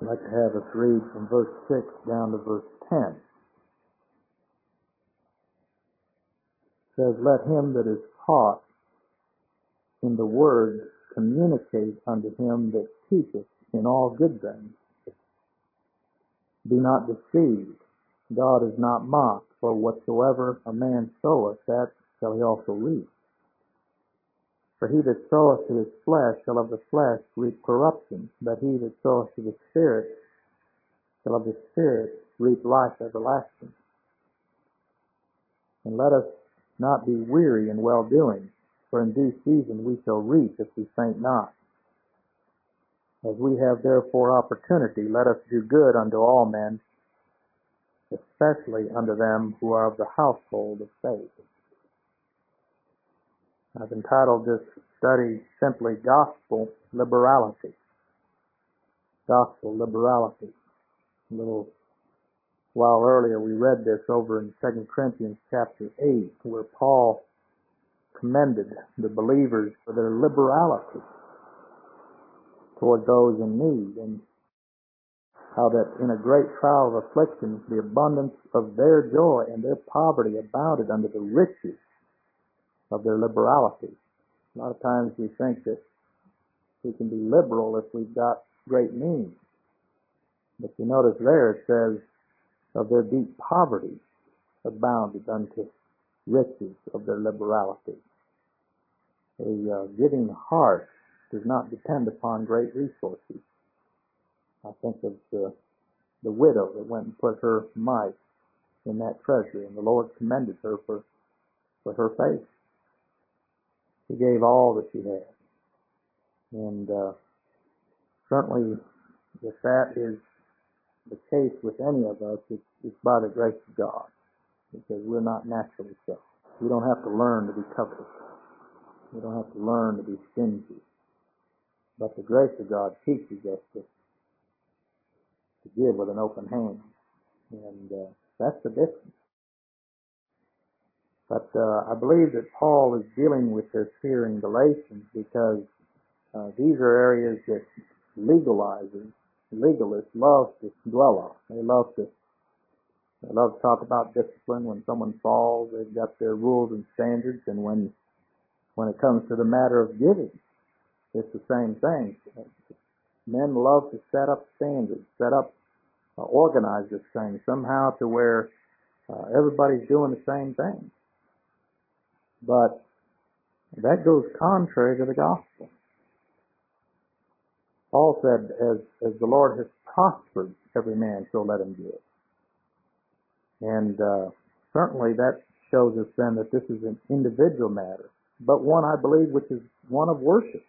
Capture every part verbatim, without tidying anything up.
I'd like to have us read from verse six down to verse ten. It says, "Let him that is taught in the word communicate unto him that teacheth in all good things. Be not deceived, God is not mocked, for whatsoever a man soweth, that shall he also reap. For he that soweth to his flesh shall of the flesh reap corruption, but he that soweth to the Spirit shall of the Spirit reap life everlasting. And let us not be weary in well-doing, for in due season we shall reap if we faint not. As we have therefore opportunity, let us do good unto all men, especially unto them who are of the household of faith." I've entitled this study simply Gospel Liberality. Gospel Liberality. A little while earlier we read this over in Second Corinthians chapter eight, where Paul commended the believers for their liberality toward those in need, and how that in a great trial of affliction the abundance of their joy and their poverty abounded under the riches of their liberality. A lot of times we think that we can be liberal if we've got great means. But you notice there it says, of their deep poverty abounded unto riches of their liberality. A uh, giving heart does not depend upon great resources. I think of the, the widow that went and put her mite in that treasury, and the Lord commended her for, for her faith. She gave all that she had. And uh, certainly, if that is the case with any of us, it's, it's by the grace of God, because we're not naturally so. We don't have to learn to be covetous. We don't have to learn to be stingy. But the grace of God teaches us to, to give with an open hand. And uh, that's the difference. But uh, I believe that Paul is dealing with this here in Galatians because uh, these are areas that legalizers, legalists love to dwell on. They love to they love to talk about discipline. When someone falls, they've got their rules and standards. And when when it comes to the matter of giving, it's the same thing. Men love to set up standards, set up, uh, organize this thing somehow to where uh, everybody's doing the same thing. But that goes contrary to the gospel. Paul said, as, as the Lord has prospered every man, so let him give. And uh, certainly that shows us then that this is an individual matter, but one, I believe, which is one of worship.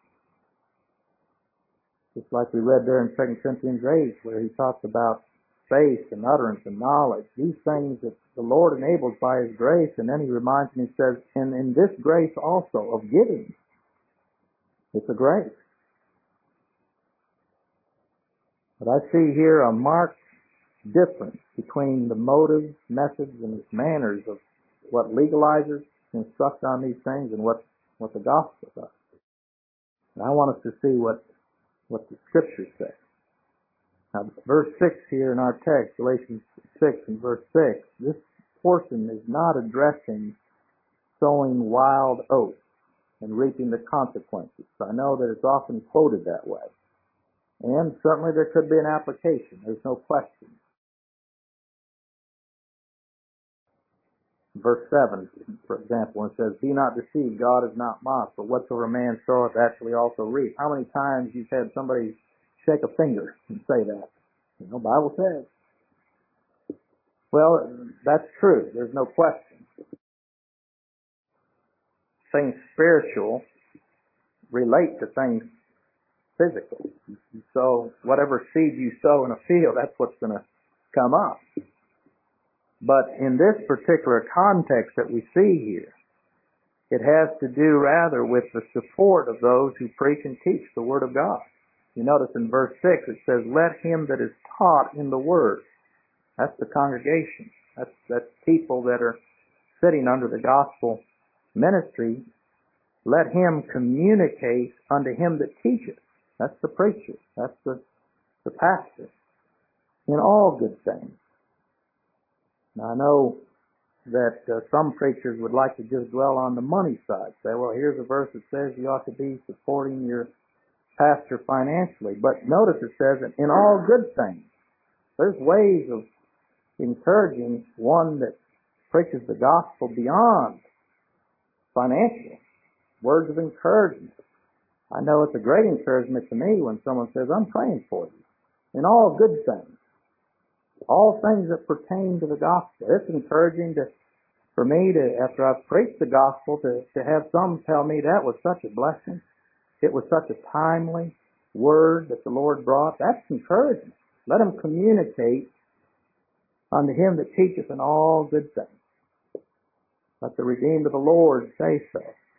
Just like we read there in Second Corinthians eight, where he talks about faith and utterance and knowledge, these things that the Lord enables by His grace, and then he reminds me, he says, and in this grace also of giving, it's a grace. But I see here a marked difference between the motives, methods, and manners of what legalizers instruct on these things and what, what the gospel does. And I want us to see what, what the scriptures say. Now, verse six here in our text, Galatians six and verse six, this portion is not addressing sowing wild oats and reaping the consequences. I know that it's often quoted that way. And certainly there could be an application. There's no question. Verse seven, for example, it says, "Be not deceived, God is not mocked, for whatsoever a man soweth, that shall he also reap." How many times you've had somebody shake a finger and say that? You know, Bible says. Well, that's true. There's no question. Things spiritual relate to things physical. So whatever seed you sow in a field, that's what's going to come up. But in this particular context that we see here, it has to do rather with the support of those who preach and teach the Word of God. You notice in verse six it says, "Let him that is taught in the Word." That's the congregation. That's, that's people that are sitting under the gospel ministry. "Let him communicate unto him that teacheth." That's the preacher. That's the the pastor in all good things. Now, I know that uh, some preachers would like to just dwell on the money side. Say, well, here's a verse that says you ought to be supporting your pastor financially. But notice it says in all good things. There's ways of encouraging one that preaches the gospel beyond financial. Words of encouragement. I know it's a great encouragement to me when someone says, I'm praying for you. In all good things. All things that pertain to the gospel. It's encouraging to, for me to, after I've preached the gospel, to, to have some tell me that was such a blessing. It was such a timely word that the Lord brought. That's encouragement. Let him communicate unto him that teacheth in all good things. Let the redeemed of the Lord say so.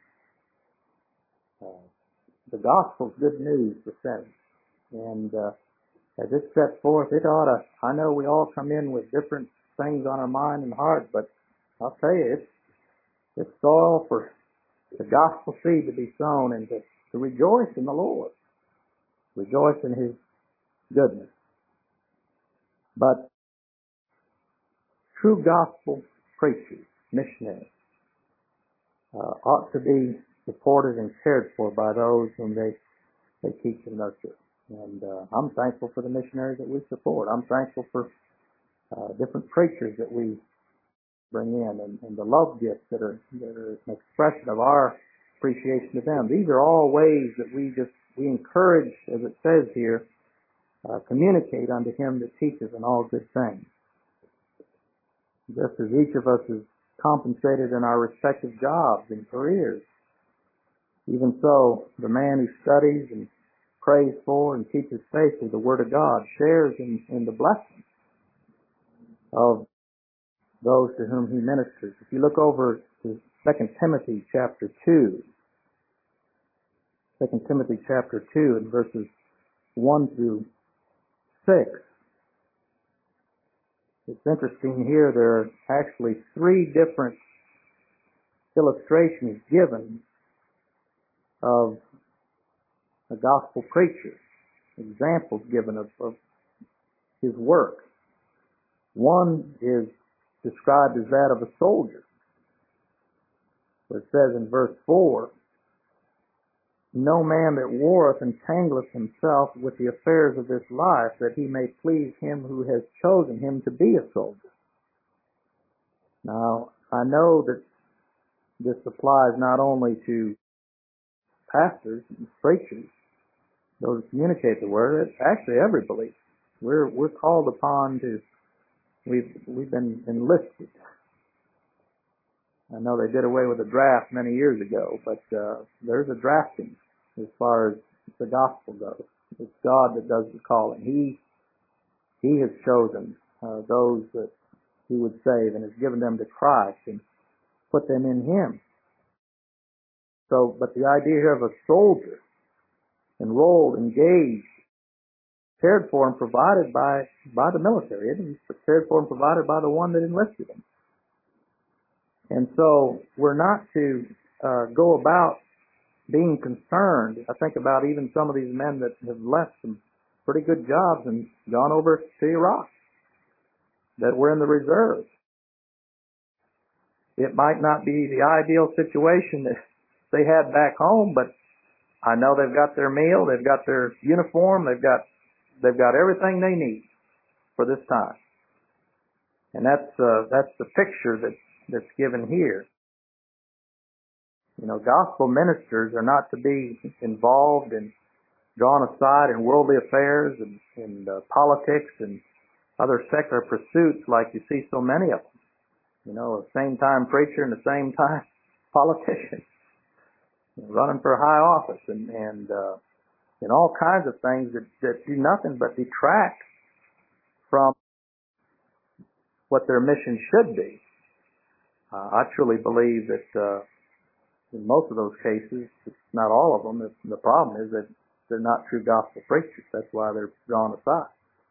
Uh, the gospel's good news for sinners. And uh, as it's set forth, it ought to, I know we all come in with different things on our mind and heart, but I'll tell you, it's, it's soil for the gospel seed to be sown and to, to rejoice in the Lord. Rejoice in his goodness. But true gospel preachers, missionaries, uh, ought to be supported and cared for by those whom they, they teach and nurture. And uh, I'm thankful for the missionaries that we support. I'm thankful for uh, different preachers that we bring in and, and the love gifts that are, that are an expression of our appreciation to them. These are all ways that we just, we encourage, as it says here, uh, communicate unto him that teaches in all good things. Just as each of us is compensated in our respective jobs and careers, even so, the man who studies and prays for and teaches faithfully the Word of God shares in, in the blessing of those to whom he ministers. If you look over to Second Timothy chapter two, Second Timothy chapter two and verses one through six, it's interesting here there are actually three different illustrations given of a gospel preacher, examples given of, of his work. One is described as that of a soldier. It says in verse four, no man that warreth entangleth himself with the affairs of this life, that he may please him who has chosen him to be a soldier. Now, I know that this applies not only to pastors and preachers, those who communicate the word, it's actually every believer. We're we're called upon to, we've we've been enlisted. I know they did away with the draft many years ago, but uh, there's a drafting as far as the gospel goes. It's God that does the calling. He He has chosen uh, those that He would save and has given them to Christ and put them in Him. So, but the idea here of a soldier, enrolled, engaged, cared for and provided by by the military, isn't he? Cared for and provided by the one that enlisted him. And so we're not to uh, go about being concerned. I think about even some of these men that have left some pretty good jobs and gone over to Iraq, that were in the reserves. It might not be the ideal situation that they had back home, but I know they've got their meal, they've got their uniform, they've got they've got everything they need for this time. And that's uh, that's the picture that that's given here. You know, gospel ministers are not to be involved and drawn aside in worldly affairs and, and uh, politics and other secular pursuits like you see so many of them. You know, a same-time preacher and a same-time politician, running for high office and, and, uh, and all kinds of things that, that do nothing but detract from what their mission should be. Uh, I truly believe that uh, in most of those cases, not all of them, the problem is that they're not true gospel preachers. That's why they're drawn aside.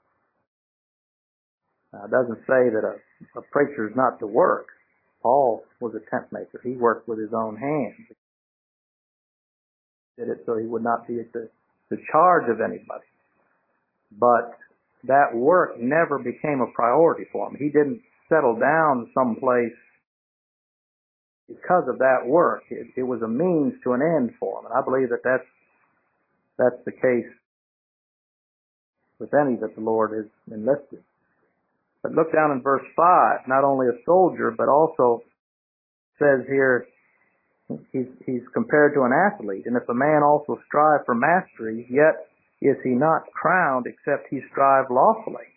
Uh, it doesn't say that a, a preacher is not to work. Paul was a tent maker. He worked with his own hands. He did it so he would not be at the, the charge of anybody. but that work never became a priority for him. He didn't settle down someplace because of that work. It, it was a means to an end for him. And I believe that that's, that's the case with any that the Lord has enlisted. But look down in verse five, not only a soldier, but also says here, he's, he's compared to an athlete. And if a man also strive for mastery, yet is he not crowned except he strive lawfully.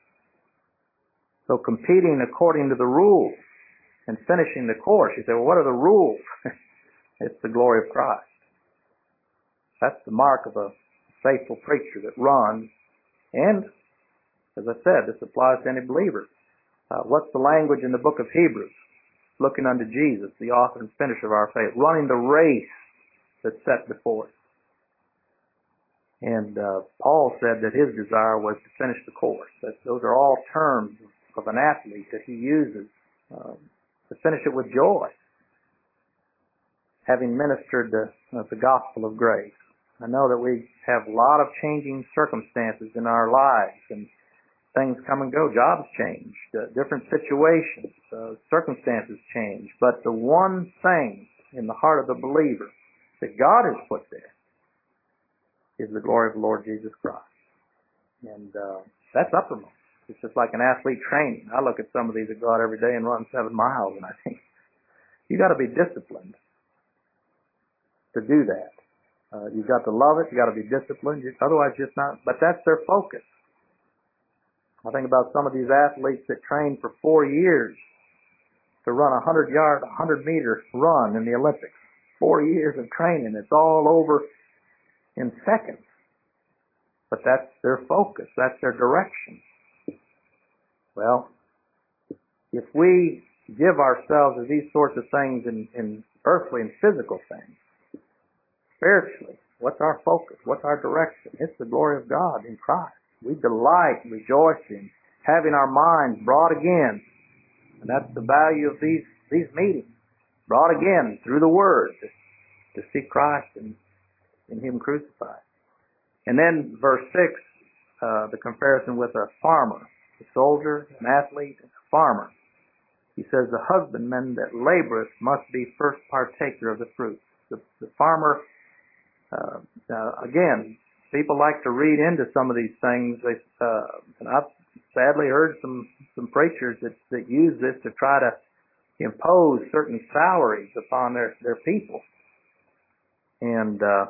So competing according to the rules and finishing the course. You say, well, what are the rules? It's the glory of Christ. That's the mark of a faithful preacher that runs. And, as I said, this applies to any believer. Uh, what's the language in the book of Hebrews? Looking unto Jesus, the author and finisher of our faith. Running the race that's set before us. And uh, Paul said that his desire was to finish the course. That those are all terms of an athlete that he uses um, to finish it with joy, having ministered the, uh, the gospel of grace. I know that we have a lot of changing circumstances in our lives, and things come and go. Jobs change, uh, different situations, uh, circumstances change. But the one thing in the heart of the believer that God has put there is the glory of the Lord Jesus Christ. And uh, that's uppermost. It's just like an athlete training. I look at some of these that go out every day and run seven miles, and I think, you got to be disciplined to do that. Uh, you've got to love it. You got to be disciplined. You, otherwise, just not. But that's their focus. I think about some of these athletes that train for four years to run a hundred yard, a hundred meter run in the Olympics. Four years of training. It's all over in seconds. But that's their focus. That's their direction. Well, if we give ourselves to these sorts of things in, in earthly and physical things, spiritually, what's our focus? What's our direction? It's the glory of God in Christ. We delight, rejoice in having our minds brought again. And that's the value of these, these meetings. Brought again through the Word to, to see Christ and, and Him crucified. And then verse six, uh, the comparison with a farmer, a soldier, an athlete, and a farmer. He says, the husbandman that laboreth must be first partaker of the fruit. The, the farmer, uh, uh, again, people like to read into some of these things. They, uh, and I've sadly heard some, some preachers that, that use this to try to impose certain salaries upon their, their people. And uh,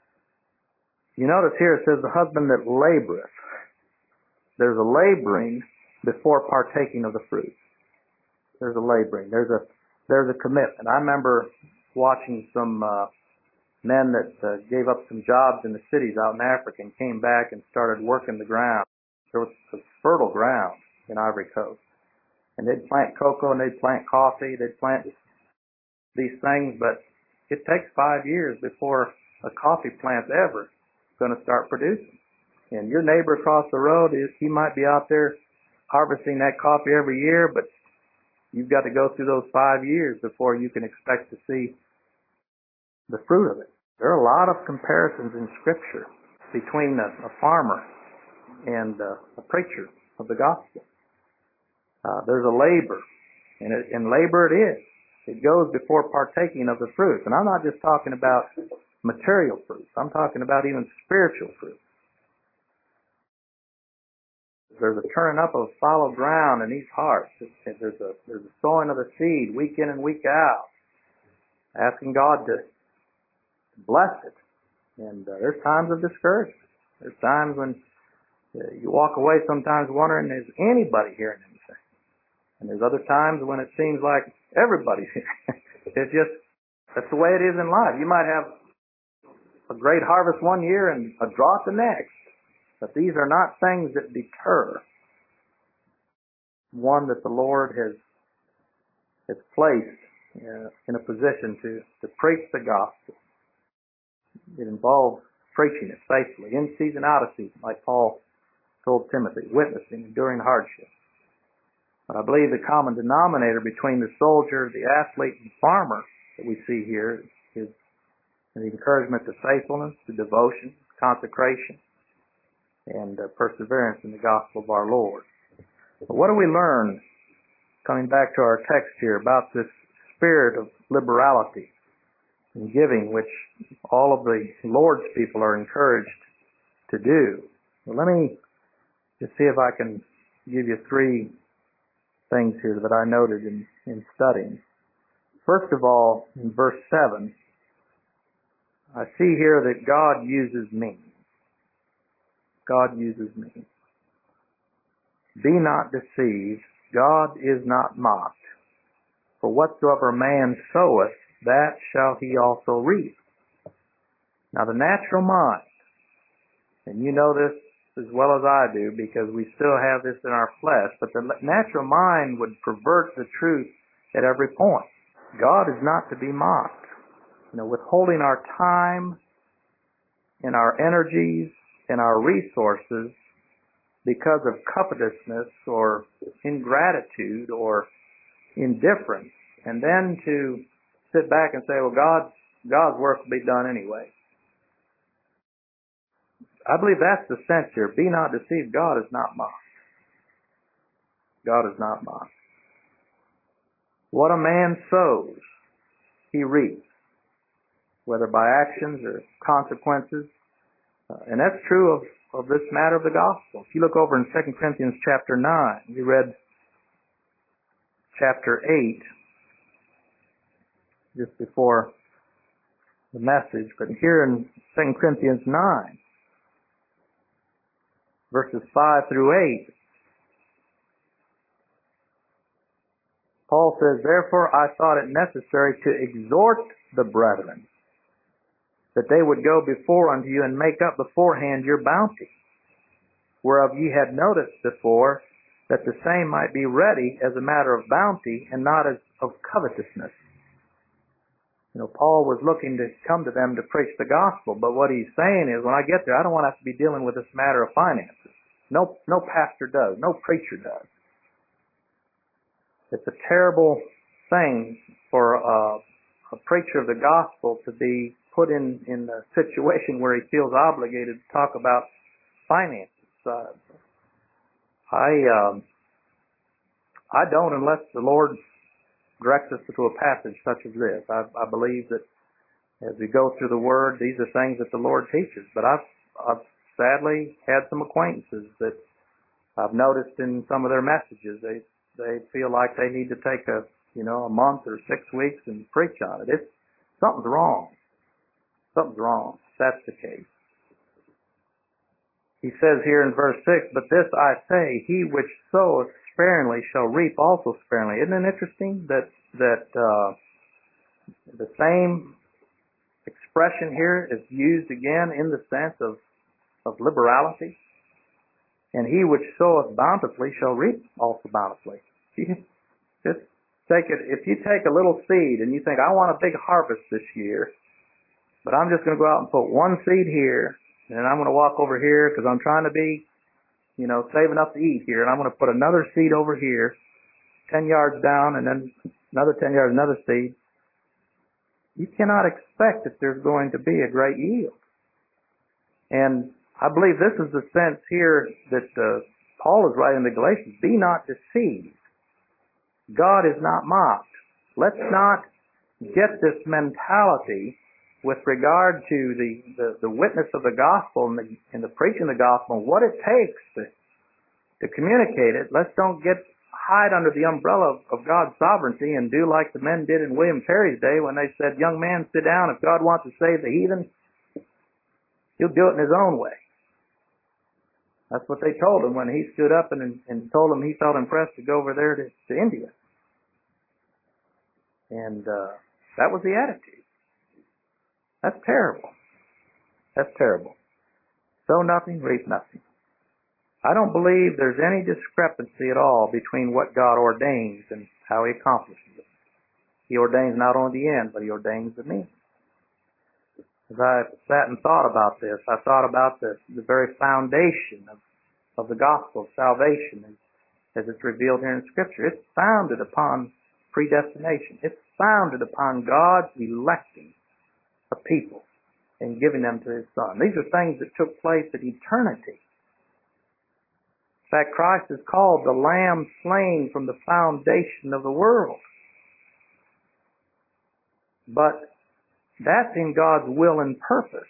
you notice here it says, the husband that laboreth. There's a laboring before partaking of the fruit. There's a laboring. There's a there's a commitment. I remember watching some uh, men that uh, gave up some jobs in the cities out in Africa and came back and started working the ground. There was a fertile ground in Ivory Coast. And they'd plant cocoa and they'd plant coffee. They'd plant these things, but it takes five years before a coffee plant's ever going to start producing. And your neighbor across the road, he might be out there harvesting that coffee every year, but you've got to go through those five years before you can expect to see the fruit of it. There are a lot of comparisons in Scripture between a, a farmer and uh, a preacher of the gospel. Uh, there's a labor, and, it, and labor it is. It goes before partaking of the fruit. And I'm not just talking about material fruits. I'm talking about even spiritual fruit. There's a turning up of fallow ground in these hearts. There's a there's a sowing of the seed week in and week out, asking God to bless it. And uh, there's times of discouragement. There's times when uh, you walk away sometimes wondering, is anybody hearing anything? And there's other times when it seems like everybody's hearing. It's just, that's the way it is in life. You might have a great harvest one year and a drought the next. But these are not things that deter one that the Lord has has placed uh, in a position to, to preach the gospel. It involves preaching it faithfully, in season, out of season, like Paul told Timothy, witnessing, enduring hardship. But I believe the common denominator between the soldier, the athlete, and farmer that we see here is the encouragement to faithfulness, to devotion, consecration. and uh, perseverance in the gospel of our Lord. But what do we learn, coming back to our text here, about this spirit of liberality and giving, which all of the Lord's people are encouraged to do? Well, let me just see if I can give you three things here that I noted in, in studying. First of all, in verse seven, I see here that God uses me. God uses me. Be not deceived, God is not mocked. For whatsoever a man soweth, that shall he also reap. Now the natural mind, and you know this as well as I do because we still have this in our flesh, but the natural mind would pervert the truth at every point. God is not to be mocked. You know, withholding our time and our energies and our resources because of covetousness or ingratitude or indifference, and then to sit back and say, well, God, God's work will be done anyway. I believe that's the sense here. Be not deceived. God is not mocked. God is not mocked. What a man sows, he reaps, whether by actions or consequences. Uh, and that's true of, of this matter of the gospel. If you look over in Second Corinthians chapter nine, we read chapter eight just before the message. But here in Second Corinthians nine, verses five through eight, Paul says, therefore I thought it necessary to exhort the brethren, that they would go before unto you and make up beforehand your bounty, whereof ye had noticed before, that the same might be ready as a matter of bounty and not as of covetousness. You know, Paul was looking to come to them to preach the gospel, but what he's saying is, when I get there, I don't want to have to be dealing with this matter of finances. No, no pastor does. No preacher does. It's a terrible thing for a, a preacher of the gospel to be put in, in a situation where he feels obligated to talk about finances. Uh, I um, I don't unless the Lord directs us to a passage such as this. I, I believe that as we go through the Word, these are things that the Lord teaches. But I've, I've sadly had some acquaintances that I've noticed in some of their messages, they they feel like they need to take a you know a month or six weeks and preach on it. It's something's wrong. Something's wrong. That's the case. He says here in verse six, but this I say, he which soweth sparingly shall reap also sparingly. Isn't it interesting that that uh, the same expression here is used again in the sense of, of liberality? And he which soweth bountifully shall reap also bountifully. Just take it. If you take a little seed and you think, I want a big harvest this year, but I'm just going to go out and put one seed here, and I'm going to walk over here because I'm trying to be, you know, save enough to eat here, and I'm going to put another seed over here, ten yards down, and then another ten yards, another seed. You cannot expect that there's going to be a great yield. And I believe this is the sense here that uh, Paul is writing to the Galatians. Be not deceived. God is not mocked. Let's not get this mentality with regard to the, the, the witness of the gospel and the, and the preaching of the gospel and what it takes to, to communicate it. Let's don't get hide under the umbrella of, of God's sovereignty and do like the men did in William Carey's day when they said, young man, sit down. If God wants to save the heathen, he'll do it in his own way. That's what they told him when he stood up and, and told him he felt impressed to go over there to, to India. And uh, that was the attitude. That's terrible. That's terrible. Sow nothing, reap nothing. I don't believe there's any discrepancy at all between what God ordains and how he accomplishes it. He ordains not only the end, but he ordains the means. As I sat and thought about this, I thought about the, the very foundation of, of the gospel of salvation as, as it's revealed here in Scripture. It's founded upon predestination. It's founded upon God electing a people and giving them to his Son. These are things that took place at eternity. In fact, Christ is called the Lamb slain from the foundation of the world. But that's in God's will and purpose.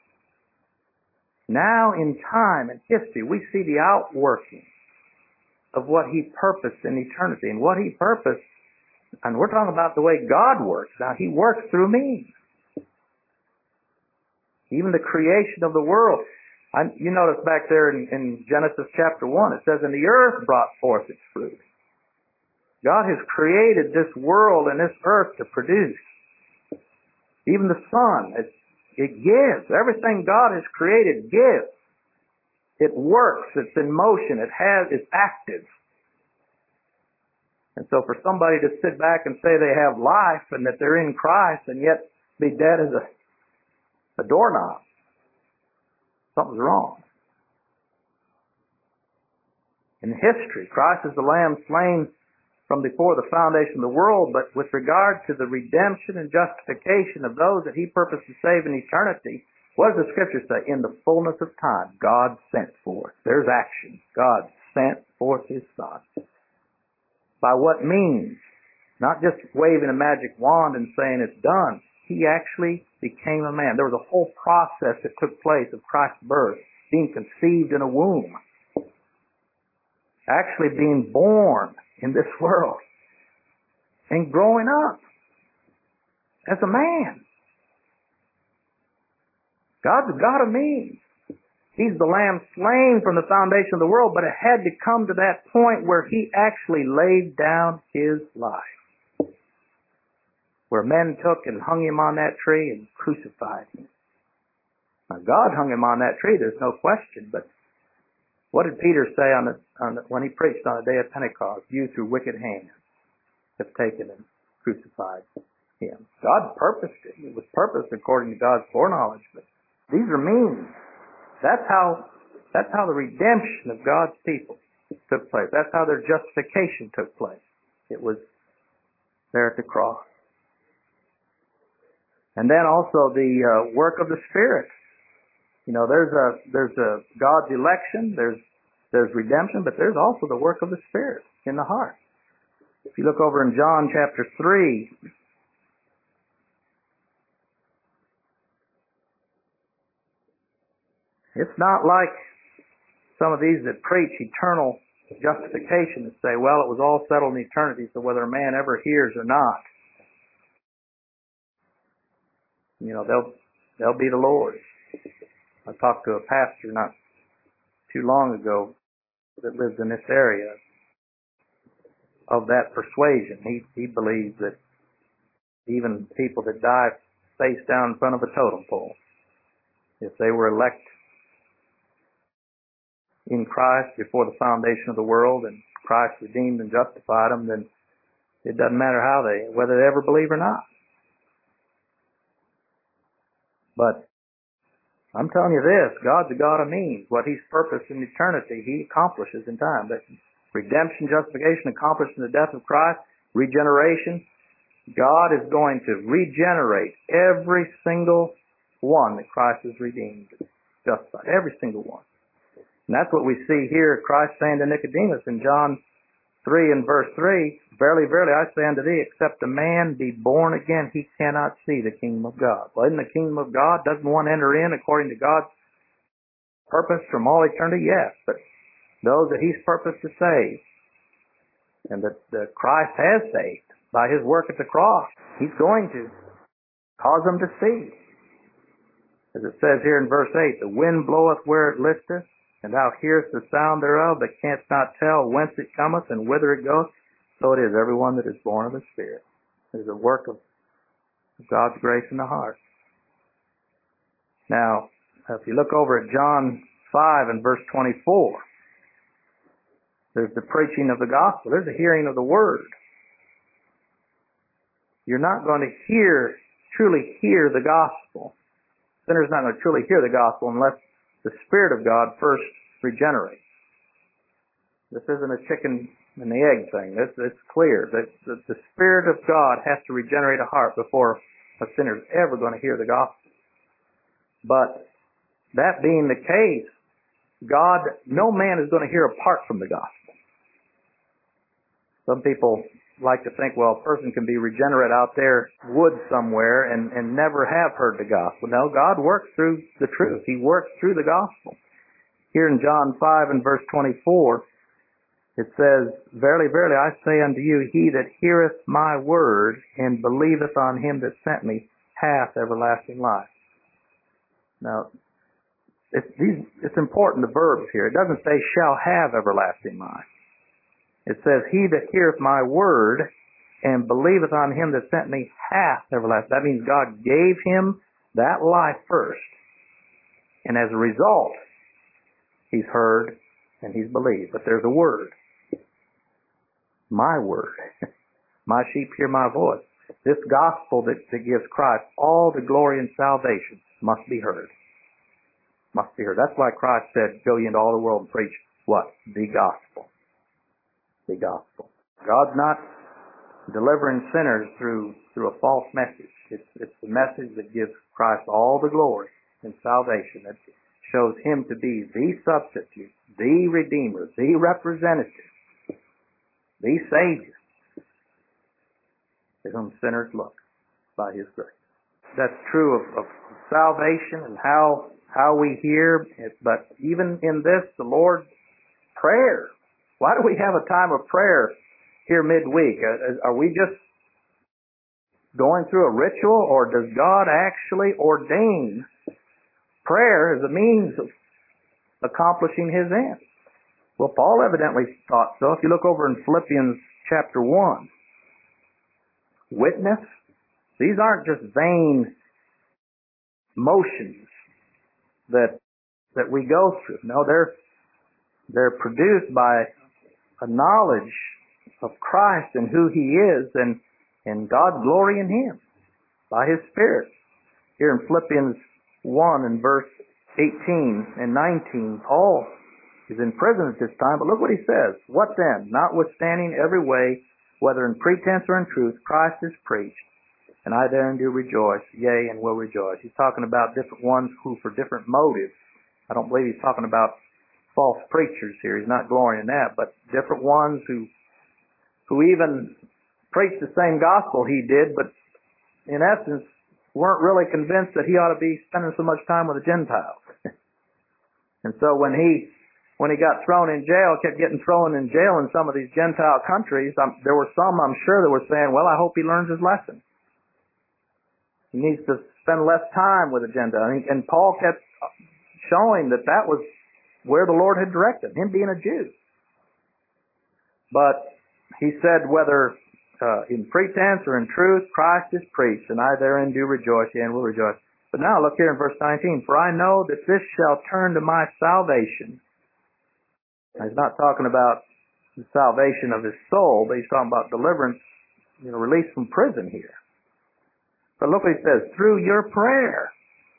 Now in time and history, we see the outworking of what He purposed in eternity. And what He purposed, and we're talking about the way God works. Now, He works through me. Even the creation of the world. I, you notice back there in, in Genesis chapter one, it says, and the earth brought forth its fruit. God has created this world and this earth to produce. Even the sun, it, it gives. Everything God has created gives. It works. It's in motion. It has. It's active. And so for somebody to sit back and say they have life and that they're in Christ and yet be dead as a, a doorknob, something's wrong. In history, Christ is the Lamb slain from before the foundation of the world, but with regard to the redemption and justification of those that He purposed to save in eternity, what does the Scripture say? In the fullness of time, God sent forth. There's action. God sent forth His Son. By what means? Not just waving a magic wand and saying it's done. He actually became a man. There was a whole process that took place of Christ's birth, being conceived in a womb, actually being born in this world, and growing up as a man. God's a God of means. He's the Lamb slain from the foundation of the world, but it had to come to that point where He actually laid down His life, where men took and hung Him on that tree and crucified Him. Now, God hung Him on that tree, there's no question, but what did Peter say on the, on the, when he preached on the day of Pentecost? You through wicked hands have taken and crucified Him. God purposed it. It was purposed according to God's foreknowledge, but these are means. That's how, that's how the redemption of God's people took place. That's how their justification took place. It was there at the cross. And then also the uh, work of the Spirit. You know, there's a there's a God's election, there's there's redemption, but there's also the work of the Spirit in the heart. If you look over in John chapter three, it's not like some of these that preach eternal justification and say, well, it was all settled in eternity, so whether a man ever hears or not, you know, they'll they'll be the Lord's. I talked to a pastor not too long ago that lives in this area of that persuasion. He he believes that even people that die face down in front of a totem pole, if they were elect in Christ before the foundation of the world and Christ redeemed and justified them, then it doesn't matter how they, whether they ever believe or not. But I'm telling you this, God's a God of means. What He's purposed in eternity, He accomplishes in time. But redemption, justification accomplished in the death of Christ, regeneration, God is going to regenerate every single one that Christ has redeemed, justified, every single one. And that's what we see here, Christ saying to Nicodemus in John three and verse three, verily, verily, I say unto thee, except a man be born again, he cannot see the kingdom of God. Well, in the kingdom of God, doesn't one enter in according to God's purpose from all eternity? Yes, but those that He's purposed to save, and that, that Christ has saved by His work at the cross, He's going to cause them to see. As it says here in verse eight, the wind bloweth where it listeth, and thou hearest the sound thereof, but canst not tell whence it cometh and whither it goeth. So it is everyone that is born of the Spirit. It is a work of God's grace in the heart. Now, if you look over at John five and verse twenty-four, there's the preaching of the gospel. There's the hearing of the word. You're not going to hear, truly hear the gospel. Sinner's not going to truly hear the gospel unless the Spirit of God first regenerates. This isn't a chicken and the egg thing. It's, it's clear that the, the Spirit of God has to regenerate a heart before a sinner is ever going to hear the gospel. But that being the case, God, no man is going to hear apart from the gospel. Some people like to think, well, a person can be regenerate out there woods somewhere and, and never have heard the gospel. No, God works through the truth. He works through the gospel. Here in John five and verse twenty-four, it says, Verily, verily, I say unto you, he that heareth my word and believeth on him that sent me hath everlasting life. Now, it's, these, it's important, the verbs here. It doesn't say shall have everlasting life. It says, he that heareth my word and believeth on him that sent me hath everlasting. That means God gave him that life first. And as a result, he's heard and he's believed. But there's a word. My word. My sheep hear my voice. This gospel that, that gives Christ all the glory and salvation must be heard. Must be heard. That's why Christ said, go ye into all the world and preach what? The gospel. The gospel. God's not delivering sinners through through a false message. It's, it's the message that gives Christ all the glory and salvation. That shows him to be the substitute, the redeemer, the representative, the savior, to whom sinners look by his grace. That's true of, of salvation and how how we hear. But even in this, the Lord's prayer. Why do we have a time of prayer here midweek? Are we just going through a ritual, or does God actually ordain prayer as a means of accomplishing his end? Well, Paul evidently thought so. If you look over in Philippians chapter one, witness, these aren't just vain motions that that we go through. No, they're they're produced by a knowledge of Christ and who he is, and, and God's glory in him by his Spirit. Here in Philippians one and verse eighteen and nineteen, Paul is in prison at this time, but look what he says. What then? Notwithstanding every way, whether in pretense or in truth, Christ is preached, and I therein do rejoice, yea, and will rejoice. He's talking about different ones who, for different motives, I don't believe he's talking about false preachers here. He's not glorying in that, but different ones who who even preached the same gospel he did, but in essence weren't really convinced that he ought to be spending so much time with the Gentiles. And so when he when he got thrown in jail, kept getting thrown in jail in some of these Gentile countries, um, there were some, I'm sure, that were saying, well, I hope he learns his lesson. He needs to spend less time with the Gentiles. And, and Paul kept showing that that was where the Lord had directed, him being a Jew. But he said, whether uh, in pretense or in truth, Christ is preached, and I therein do rejoice, and will rejoice. But now look here in verse nineteen, for I know that this shall turn to my salvation. Now, he's not talking about the salvation of his soul, but he's talking about deliverance, you know, release from prison here. But look what he says, through your prayer.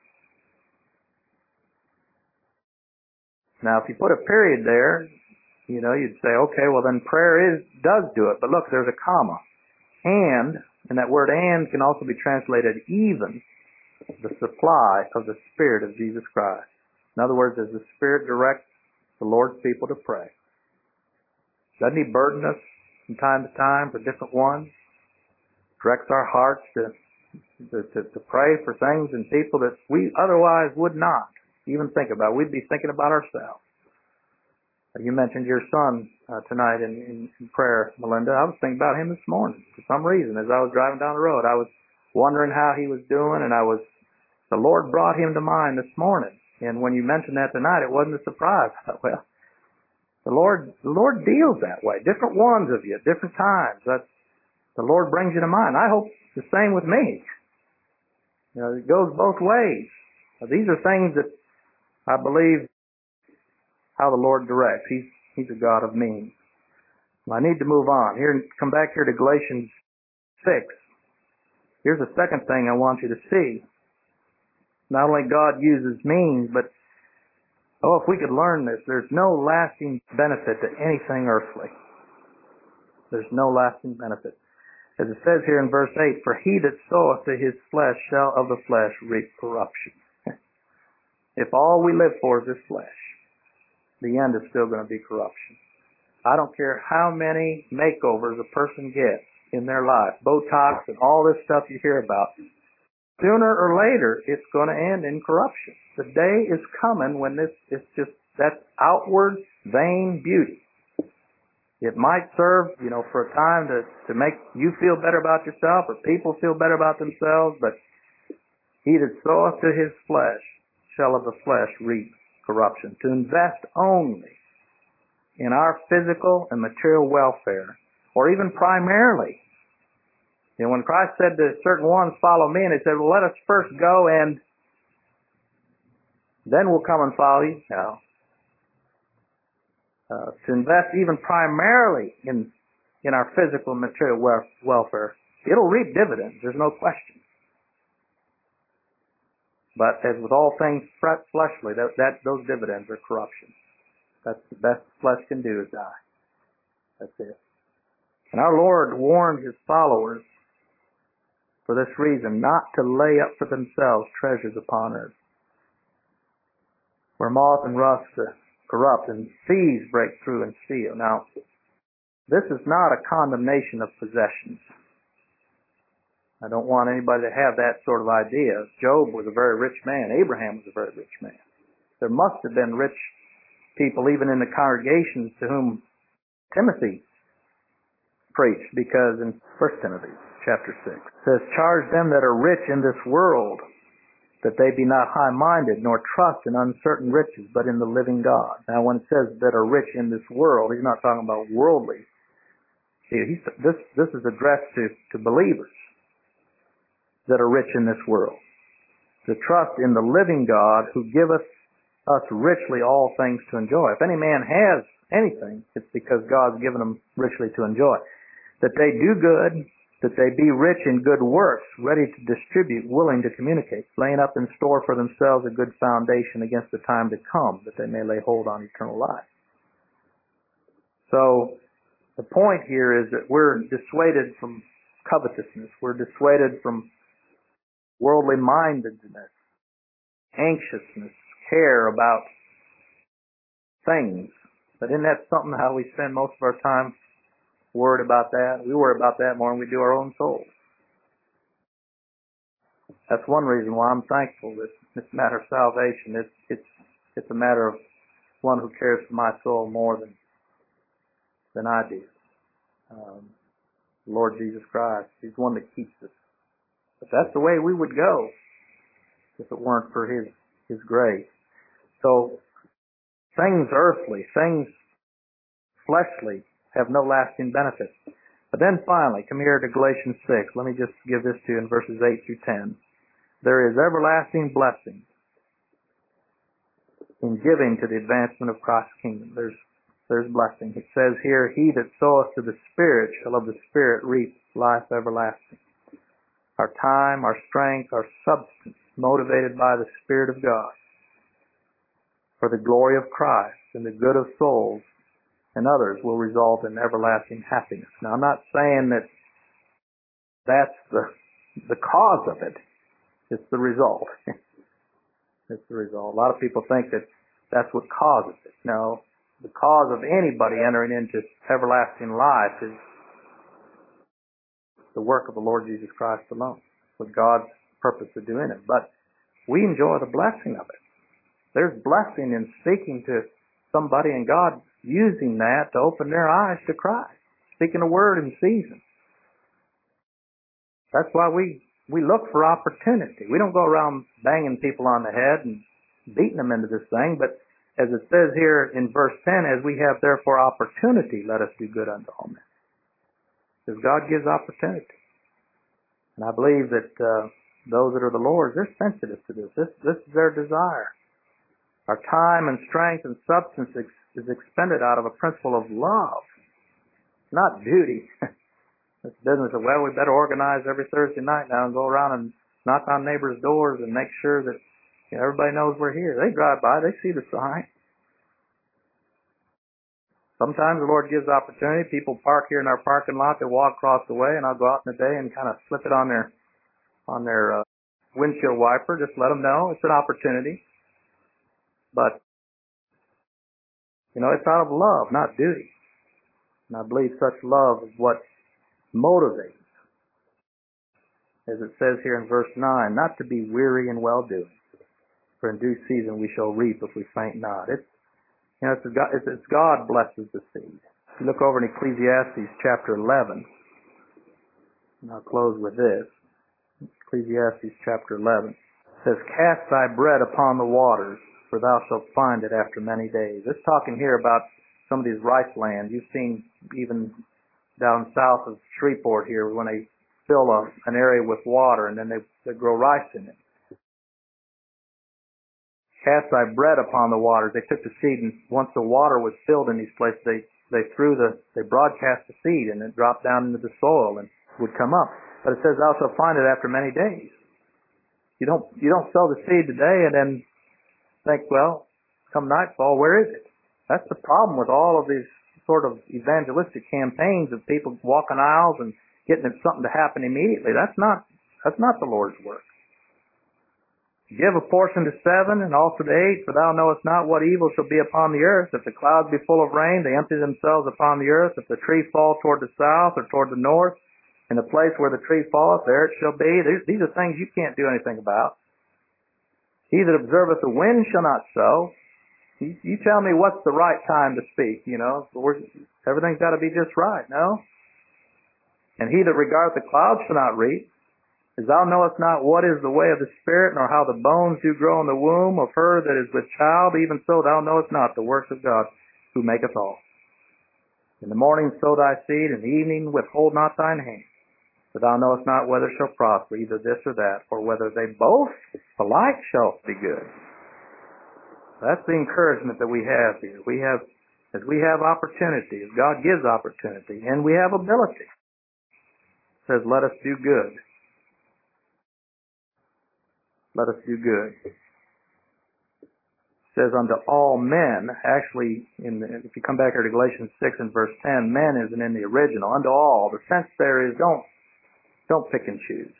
Now, if you put a period there, you know, you'd say, okay, well then prayer is does do it. But look, there's a comma. And, and that word and can also be translated even, the supply of the Spirit of Jesus Christ. In other words, as the Spirit directs the Lord's people to pray. Doesn't he burden us from time to time for different ones? Directs our hearts to, to, to, to pray for things and people that we otherwise would not even think about. We'd be thinking about ourselves. You mentioned your son uh, tonight in, in, in prayer, Melinda. I was thinking about him this morning for some reason. As I was driving down the road, I was wondering how he was doing, and I was, the Lord brought him to mind this morning. And when you mentioned that tonight, it wasn't a surprise. I thought, well, the Lord, the Lord deals that way. Different ones of you at different times. That's, the Lord brings you to mind. I hope the same with me. You know, it goes both ways. Now, these are things that I believe how the Lord directs. He's He's a God of means. Well, I need to move on. Here, come back here to Galatians six. Here's the second thing I want you to see. Not only God uses means, but oh, if we could learn this, there's no lasting benefit to anything earthly. There's no lasting benefit. As it says here in verse eight, for he that soweth to his flesh shall of the flesh reap corruption. If all we live for is this flesh, the end is still going to be corruption. I don't care how many makeovers a person gets in their life, Botox and all this stuff you hear about. Sooner or later, it's going to end in corruption. The day is coming when this is just that outward, vain beauty. It might serve, you know, for a time to, to make you feel better about yourself or people feel better about themselves, but he that soweth to his flesh shall of the flesh reap corruption. To invest only in our physical and material welfare, or even primarily. You know, when Christ said to certain ones, follow me, and they said, well, let us first go and then we'll come and follow you. No. Uh, to invest even primarily in in our physical and material welfare, it'll reap dividends, there's no question. But as with all things fleshly, that, that those dividends are corruption. That's the best flesh can do is die. That's it. And our Lord warned his followers for this reason, not to lay up for themselves treasures upon earth, where moth and rust corrupt and thieves break through and steal. Now, this is not a condemnation of possessions. I don't want anybody to have that sort of idea. Job was a very rich man. Abraham was a very rich man. There must have been rich people even in the congregations to whom Timothy preached, because in First Timothy chapter six it says, charge them that are rich in this world, that they be not high-minded, nor trust in uncertain riches, but in the living God. Now when it says that are rich in this world, he's not talking about worldly. See, he's, this, this is addressed to, to believers that are rich in this world. To trust in the living God who giveth us richly all things to enjoy. If any man has anything, it's because God's given him richly to enjoy. That they do good, that they be rich in good works, ready to distribute, willing to communicate, laying up in store for themselves a good foundation against the time to come, that they may lay hold on eternal life. So, the point here is that we're dissuaded from covetousness. We're dissuaded from worldly mindedness, anxiousness, care about things. But isn't that something how we spend most of our time worried about that? We worry about that more than we do our own souls. That's one reason why I'm thankful that this matter of salvation, it's it's it's a matter of one who cares for my soul more than than I do. Um, the Lord Jesus Christ, he's the one that keeps us. But that's the way we would go if it weren't for his his grace. So things earthly, things fleshly have no lasting benefit. But then finally, come here to Galatians six. Let me just give this to you in verses eight through ten. There is everlasting blessing in giving to the advancement of Christ's kingdom. There's there's blessing. It says here, he that soweth to the Spirit shall of the Spirit reap life everlasting. Our time, our strength, our substance, motivated by the Spirit of God for the glory of Christ and the good of souls and others will result in everlasting happiness. Now, I'm not saying that that's the the cause of it. It's the result. It's the result. A lot of people think that that's what causes it. No, the cause of anybody entering into everlasting life is the work of the Lord Jesus Christ alone, with God's purpose to do in it. But we enjoy the blessing of it. There's blessing in speaking to somebody and God using that to open their eyes to Christ, speaking a word in season. That's why we, we look for opportunity. We don't go around banging people on the head and beating them into this thing, but as it says here in verse ten, as we have therefore opportunity, let us do good unto all men. Because God gives opportunity. And I believe that uh, those that are the Lord's, they're sensitive to this. This, this is their desire. Our time and strength and substance is expended out of a principle of love, not duty. This business of, well, we better organize every Thursday night now and go around and knock on neighbors' doors and make sure that, you know, everybody knows we're here. They drive by, they see the sign. Sometimes the Lord gives opportunity. People park here in our parking lot, they walk across the way, and I'll go out in the day and kind of slip it on their on their uh, windshield wiper, just let them know it's an opportunity. But You know, it's out of love, not duty. And I believe such love is what motivates, as it says here in verse nine, not to be weary in well-doing, for in due season we shall reap if we faint not. It's, you know, it's God, it's God blesses the seed. If you look over in Ecclesiastes chapter eleven, and I'll close with this. Ecclesiastes chapter eleven. It says, cast thy bread upon the waters, for thou shalt find it after many days. It's talking here about some of these rice lands. You've seen even down south of Shreveport here when they fill a, an area with water and then they, they grow rice in it. Cast thy bread upon the waters. They took the seed, and once the water was filled in these places, they, they threw the, they broadcast the seed, and it dropped down into the soil and would come up. But it says, thou shalt find it after many days. You don't, you don't sow the seed today and then think, well, come nightfall, where is it? That's the problem with all of these sort of evangelistic campaigns of people walking aisles and getting something to happen immediately. That's not, that's not the Lord's work. Give a portion to seven and also to eight, for thou knowest not what evil shall be upon the earth. If the clouds be full of rain, they empty themselves upon the earth. If the tree fall toward the south or toward the north, in the place where the tree falleth, there it shall be. These, these are things you can't do anything about. He that observeth the wind shall not sow. You, you tell me what's the right time to speak, you know. We're, everything's got to be just right, no? And he that regardeth the clouds shall not reap. As thou knowest not what is the way of the Spirit, nor how the bones do grow in the womb of her that is with child, even so thou knowest not the works of God, who maketh all. In the morning sow thy seed, in the evening withhold not thine hand. For thou knowest not whether shall prosper, either this or that, or whether they both alike shall be good. That's the encouragement that we have here. We have, as we have opportunity, as God gives opportunity, and we have ability, it says, let us do good. Let us do good. It says, unto all men, actually, in the, if you come back here to Galatians six and verse ten, men isn't in the original. Unto all. The sense there is, don't, don't pick and choose.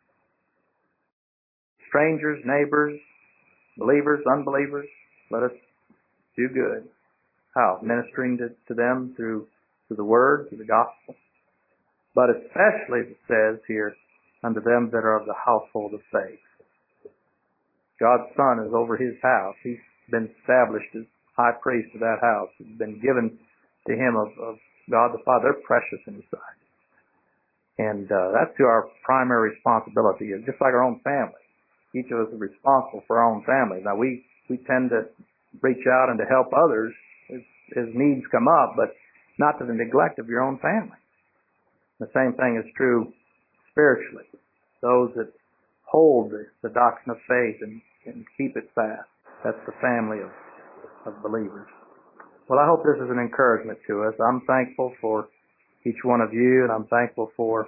Strangers, neighbors, believers, unbelievers, let us do good. How? Ministering to, to them through, through the Word, through the gospel. But especially, it says here, unto them that are of the household of faith. God's Son is over His house. He's been established as high priest of that house. It's been given to Him of, of God the Father. They're precious in His sight. And uh, that's to our primary responsibility, just like our own family. Each of us is responsible for our own family. Now, we, we tend to reach out and to help others as, as needs come up, but not to the neglect of your own family. The same thing is true spiritually. Those that hold the, the doctrine of faith and, and keep it fast. That's the family of, of believers. Well, I hope this is an encouragement to us. I'm thankful for each one of you, and I'm thankful for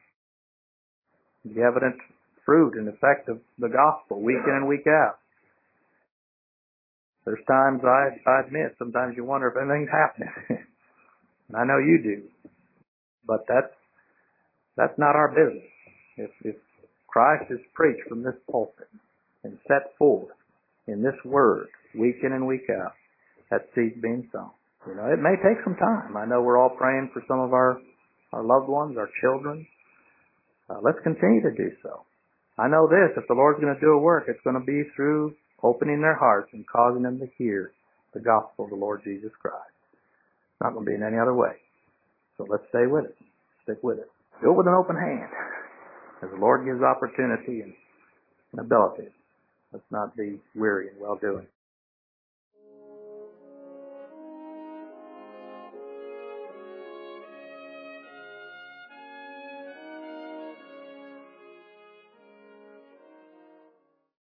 the evident fruit and effect of the gospel week in and week out. There's times I, I admit, sometimes you wonder if anything's happening. And I know you do. But that's, that's not our business. If, if Christ is preached from this pulpit and set forth in this word week in and week out, that seed's being sown. You know, it may take some time. I know we're all praying for some of our, our loved ones, our children. Uh, let's continue to do so. I know this, if the Lord's going to do a work, it's going to be through opening their hearts and causing them to hear the gospel of the Lord Jesus Christ. It's not going to be in any other way. So let's stay with it. Stick with it. Do it with an open hand. As the Lord gives opportunity and, and ability, let's not be weary in well-doing.